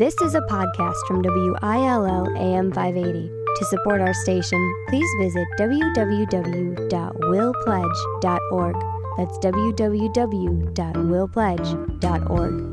This is a podcast from WILL AM 580. To support our station, please visit www.willpledge.org. That's www.willpledge.org.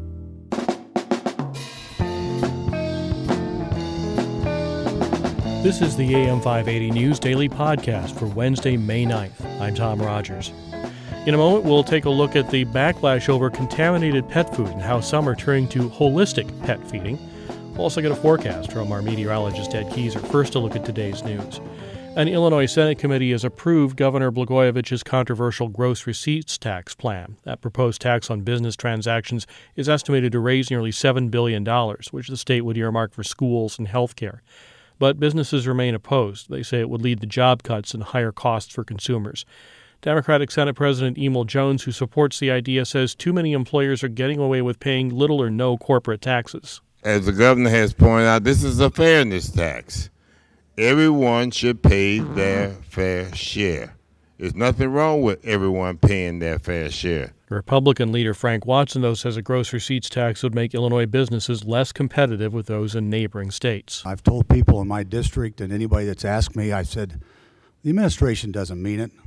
This is the AM 580 News Daily Podcast for Wednesday, May 9th. I'm Tom Rogers. In a moment, we'll take a look at the backlash over contaminated pet food and how some are turning to holistic pet feeding. We'll also get a forecast from our meteorologist, Ed Keyser. First, a look at today's news. An Illinois Senate committee has approved Governor Blagojevich's controversial gross receipts tax plan. That proposed tax on business transactions is estimated to raise nearly $7 billion, which the state would earmark for schools and health care. But businesses remain opposed. They say it would lead to job cuts and higher costs for consumers. Democratic Senate President Emil Jones, who supports the idea, says too many employers are getting away with paying little or no corporate taxes. As the governor has pointed out, this is a fairness tax. Everyone should pay their fair share. There's nothing wrong with everyone paying their fair share. Republican leader Frank Watson, though, says a gross receipts tax would make Illinois businesses less competitive with those in neighboring states. I've told people in my district and anybody that's asked me, I said, the administration doesn't mean it.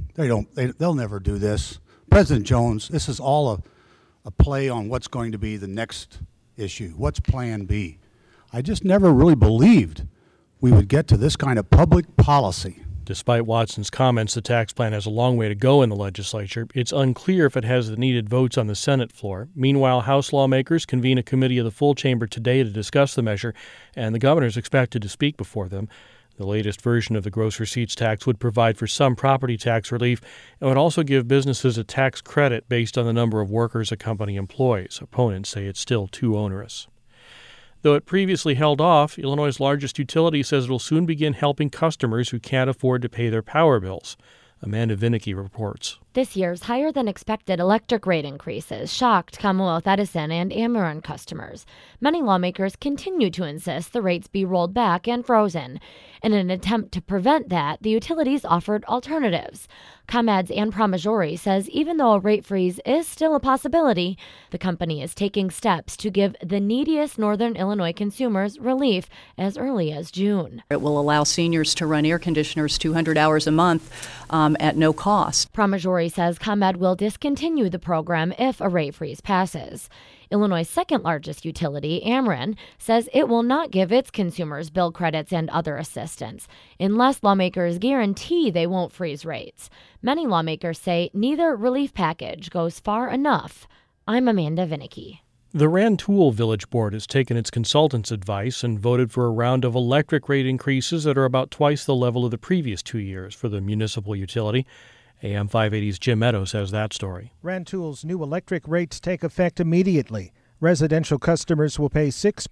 They'll never do this. President Jones, this is all a play on what's going to be the next issue. What's Plan B? I just never really believed we would get to this kind of public policy. Despite Watson's comments, the tax plan has a long way to go in the legislature. It's unclear if it has the needed votes on the Senate floor. Meanwhile, House lawmakers convene a committee of the full chamber today to discuss the measure, and the governor is expected to speak before them. The latest version of the gross receipts tax would provide for some property tax relief and would also give businesses a tax credit based on the number of workers a company employs. Opponents say it's still too onerous. Though it previously held off, Illinois' largest utility says it will soon begin helping customers who can't afford to pay their power bills. Amanda Vinicky reports. This year's higher-than-expected electric rate increases shocked Commonwealth Edison and Ameren customers. Many lawmakers continue to insist the rates be rolled back and frozen. In an attempt to prevent that, the utilities offered alternatives. ComEd's Ann Pramaggiore says even though a rate freeze is still a possibility, the company is taking steps to give the neediest Northern Illinois consumers relief as early as June. It will allow seniors to run air conditioners 200 hours a month at no cost. Pramaggiore says ComEd will discontinue the program if a rate freeze passes. Illinois' second largest utility, Ameren, says it will not give its consumers bill credits and other assistance unless lawmakers guarantee they won't freeze rates. Many lawmakers say neither relief package goes far enough. I'm Amanda Vinicky. The Rantoul Village Board has taken its consultants' advice and voted for a round of electric rate increases that are about twice the level of the previous 2 years for the municipal utility. AM 580's Jim Meadows has that story. Rantoul's new electric rates take effect immediately. Residential customers will pay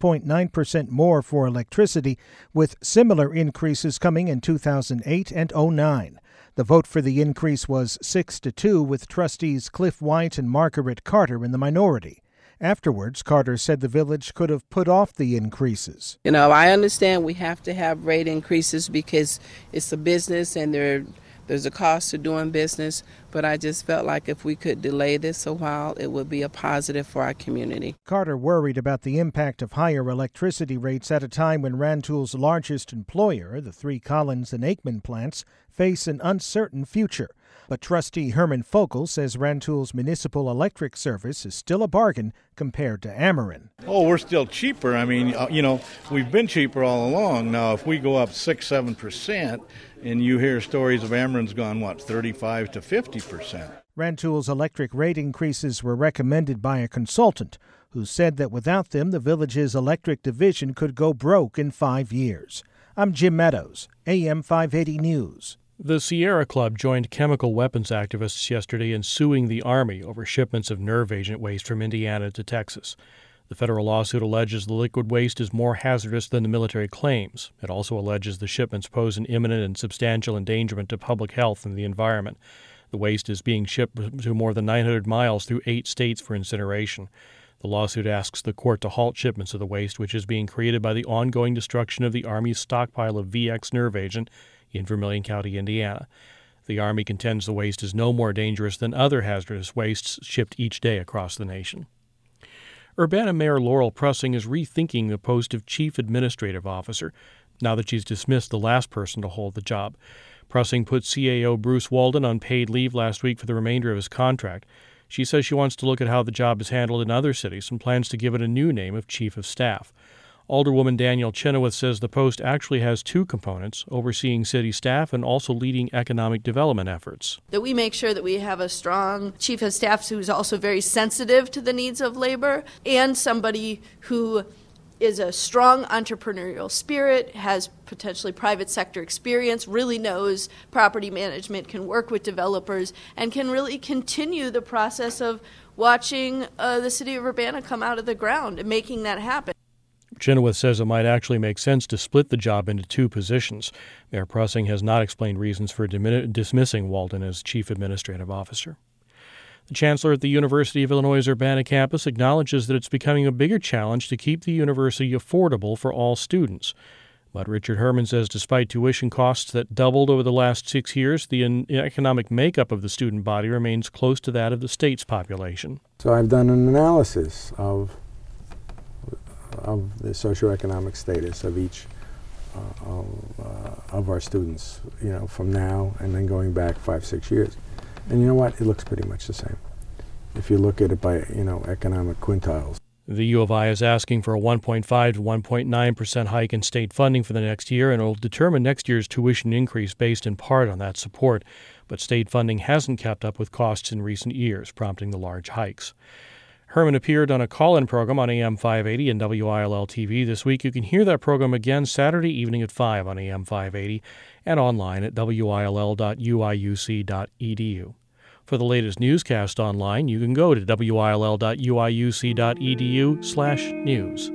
6.9% more for electricity, with similar increases coming in 2008 and 2009. The vote for the increase was 6-2, with trustees Cliff White and Margaret Carter in the minority. Afterwards, Carter said the village could have put off the increases. I understand we have to have rate increases because it's a business and there's a cost to doing business, but I just felt like if we could delay this a while, it would be a positive for our community. Carter worried about the impact of higher electricity rates at a time when Rantoul's largest employer, the three Collins and Aikman plants, face an uncertain future. But trustee Herman Fogle says Rantoul's municipal electric service is still a bargain compared to Ameren. Oh, we're still cheaper. I mean, we've been cheaper all along. Now, if we go up 6-7%, and you hear stories of Ameren's gone, 35 to 50%. Rantoul's electric rate increases were recommended by a consultant who said that without them, the village's electric division could go broke in 5 years. I'm Jim Meadows, AM 580 News. The Sierra Club joined chemical weapons activists yesterday in suing the Army over shipments of nerve agent waste from Indiana to Texas. The federal lawsuit alleges the liquid waste is more hazardous than the military claims. It also alleges the shipments pose an imminent and substantial endangerment to public health and the environment. The waste is being shipped to more than 900 miles through 8 states for incineration. The lawsuit asks the court to halt shipments of the waste, which is being created by the ongoing destruction of the Army's stockpile of VX nerve agent in Vermilion County, Indiana. The Army contends the waste is no more dangerous than other hazardous wastes shipped each day across the nation. Urbana Mayor Laurel Prussing is rethinking the post of Chief Administrative Officer now that she's dismissed the last person to hold the job. Prussing put CAO Bruce Walden on paid leave last week for the remainder of his contract. She says she wants to look at how the job is handled in other cities and plans to give it a new name of Chief of Staff. Alderwoman Danielle Chenoweth says the post actually has two components, overseeing city staff and also leading economic development efforts. That we make sure that we have a strong chief of staff who's also very sensitive to the needs of labor, and somebody who is a strong entrepreneurial spirit, has potentially private sector experience, really knows property management, can work with developers, and can really continue the process of watching the city of Urbana come out of the ground and making that happen. Chenoweth says it might actually make sense to split the job into two positions. Mayor Prussing has not explained reasons for dismissing Walden as Chief Administrative Officer. The chancellor at the University of Illinois' Urbana campus acknowledges that it's becoming a bigger challenge to keep the university affordable for all students. But Richard Herman says despite tuition costs that doubled over the last 6 years, the economic makeup of the student body remains close to that of the state's population. So I've done an analysis of the socioeconomic status of each of our students, from now and then going back 5-6 years. And you know what? It looks pretty much the same if you look at it by, economic quintiles. The U of I is asking for a 1.5 to 1.9% hike in state funding for the next year, and it will determine next year's tuition increase based in part on that support. But state funding hasn't kept up with costs in recent years, prompting the large hikes. Herman appeared on a call-in program on AM 580 and WILL-TV this week. You can hear that program again Saturday evening at 5 on AM 580 and online at will.uiuc.edu. For the latest newscast online, you can go to will.uiuc.edu/news.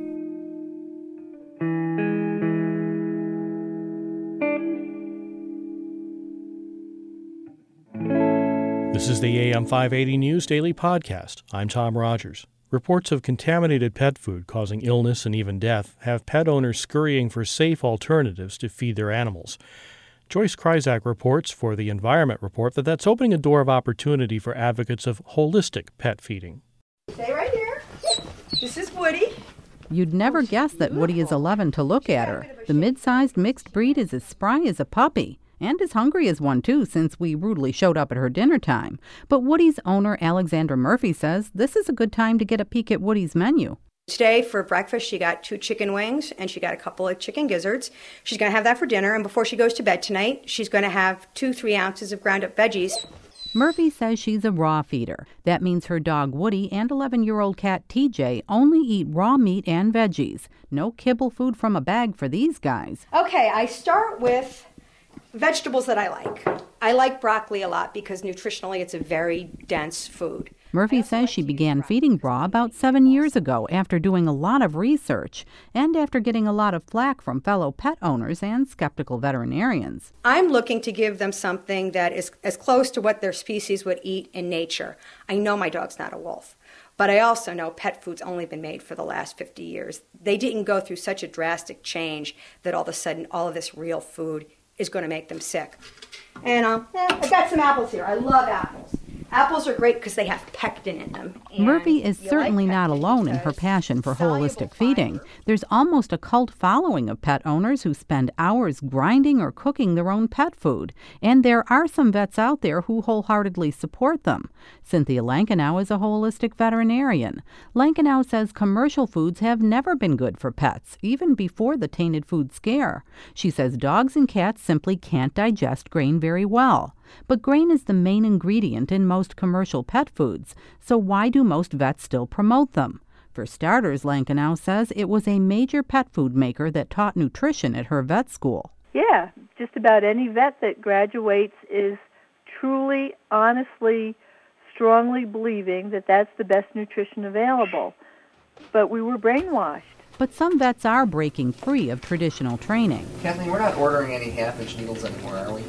This is the AM 580 News Daily Podcast. I'm Tom Rogers. Reports of contaminated pet food causing illness and even death have pet owners scurrying for safe alternatives to feed their animals. Joyce Kryzak reports for the Environment Report that that's opening a door of opportunity for advocates of holistic pet feeding. Stay right here. This is Woody. You'd never guess that Woody is 11 to look at her. The mid-sized mixed breed is as spry as a puppy. And as hungry as one, too, since we rudely showed up at her dinner time. But Woody's owner, Alexandra Murphy, says this is a good time to get a peek at Woody's menu. Today for breakfast, she got 2 chicken wings and she got a couple of chicken gizzards. She's going to have that for dinner. And before she goes to bed tonight, she's going to have 2-3 ounces of ground up veggies. Murphy says she's a raw feeder. That means her dog Woody and 11-year-old cat TJ only eat raw meat and veggies. No kibble food from a bag for these guys. Okay, I start with vegetables that I like. I like broccoli a lot because nutritionally it's a very dense food. Murphy says she began feeding raw about 7 years ago after doing a lot of research and after getting a lot of flack from fellow pet owners and skeptical veterinarians. I'm looking to give them something that is as close to what their species would eat in nature. I know my dog's not a wolf, but I also know pet food's only been made for the last 50 years. They didn't go through such a drastic change that all of a sudden all of this real food is going to make them sick. And I got some apples here. I love apples. Apples are great because they have pectin in them. Murphy is certainly not alone in her passion for holistic feeding. There's almost a cult following of pet owners who spend hours grinding or cooking their own pet food. And there are some vets out there who wholeheartedly support them. Cynthia Lankenow is a holistic veterinarian. Lankenow says commercial foods have never been good for pets, even before the tainted food scare. She says dogs and cats simply can't digest grain very well. But grain is the main ingredient in most commercial pet foods, so why do most vets still promote them? For starters, Lankenow says it was a major pet food maker that taught nutrition at her vet school. Yeah, just about any vet that graduates is truly, honestly, strongly believing that that's the best nutrition available. But we were brainwashed. But some vets are breaking free of traditional training. Kathleen, we're not ordering any half-inch needles anymore, are we?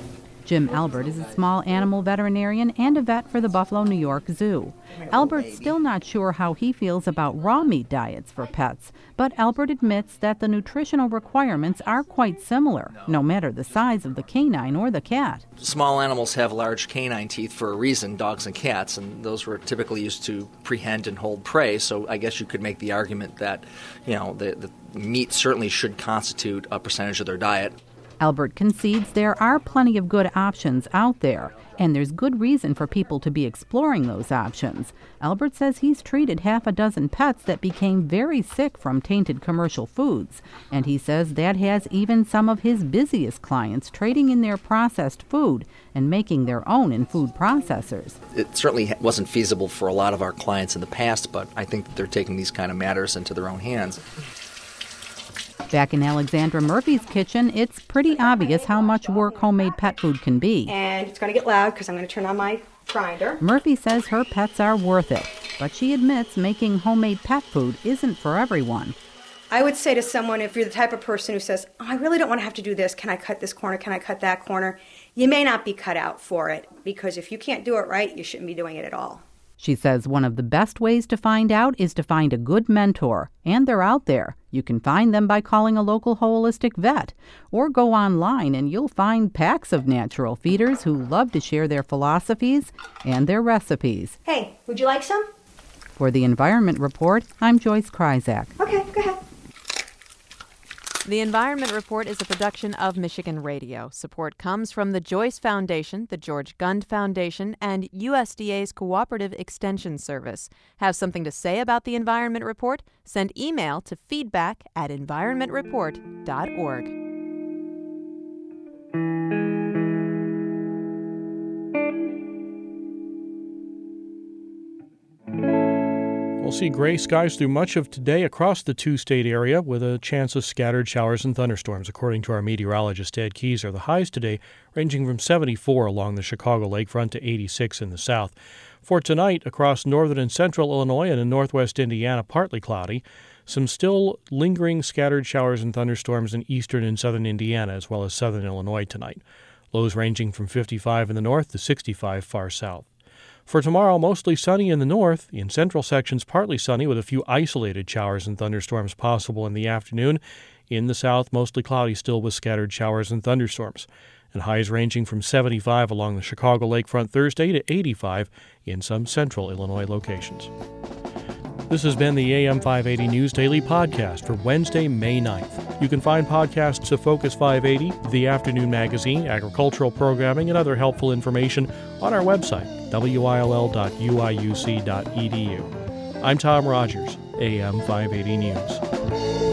Jim Albert is a small animal veterinarian and a vet for the Buffalo, New York Zoo. Albert's still not sure how he feels about raw meat diets for pets, but Albert admits that the nutritional requirements are quite similar, no matter the size of the canine or the cat. Small animals have large canine teeth for a reason, dogs and cats, and those were typically used to prehend and hold prey, so I guess you could make the argument that, the meat certainly should constitute a percentage of their diet. Albert concedes there are plenty of good options out there, and there's good reason for people to be exploring those options. Albert says he's treated half a dozen pets that became very sick from tainted commercial foods, and he says that has even some of his busiest clients trading in their processed food and making their own in food processors. It certainly wasn't feasible for a lot of our clients in the past, but I think that they're taking these kind of matters into their own hands. Back in Alexandra Murphy's kitchen, it's pretty obvious how much work homemade pet food can be. And it's going to get loud because I'm going to turn on my grinder. Murphy says her pets are worth it, but she admits making homemade pet food isn't for everyone. I would say to someone, if you're the type of person who says, I really don't want to have to do this, can I cut this corner, can I cut that corner? You may not be cut out for it, because if you can't do it right, you shouldn't be doing it at all. She says one of the best ways to find out is to find a good mentor, and they're out there. You can find them by calling a local holistic vet, or go online and you'll find packs of natural feeders who love to share their philosophies and their recipes. Hey, would you like some? For the Environment Report, I'm Joyce Kryzak. Okay, go ahead. The Environment Report is a production of Michigan Radio. Support comes from the Joyce Foundation, the George Gund Foundation, and USDA's Cooperative Extension Service. Have something to say about the Environment Report? Send email to feedback@environmentreport.org. We'll see gray skies through much of today across the two-state area with a chance of scattered showers and thunderstorms, according to our meteorologist Ed Keyser. The highs today ranging from 74 along the Chicago lakefront to 86 in the south. For tonight, across northern and central Illinois and in northwest Indiana, partly cloudy. Some still lingering scattered showers and thunderstorms in eastern and southern Indiana, as well as southern Illinois tonight. Lows ranging from 55 in the north to 65 far south. For tomorrow, mostly sunny in the north. In central sections, partly sunny with a few isolated showers and thunderstorms possible in the afternoon. In the south, mostly cloudy still with scattered showers and thunderstorms. And highs ranging from 75 along the Chicago lakefront Thursday to 85 in some central Illinois locations. This has been the AM 580 News Daily Podcast for Wednesday, May 9th. You can find podcasts of Focus 580, the Afternoon Magazine, agricultural programming, and other helpful information on our website, will.uiuc.edu. I'm Tom Rogers, AM 580 News.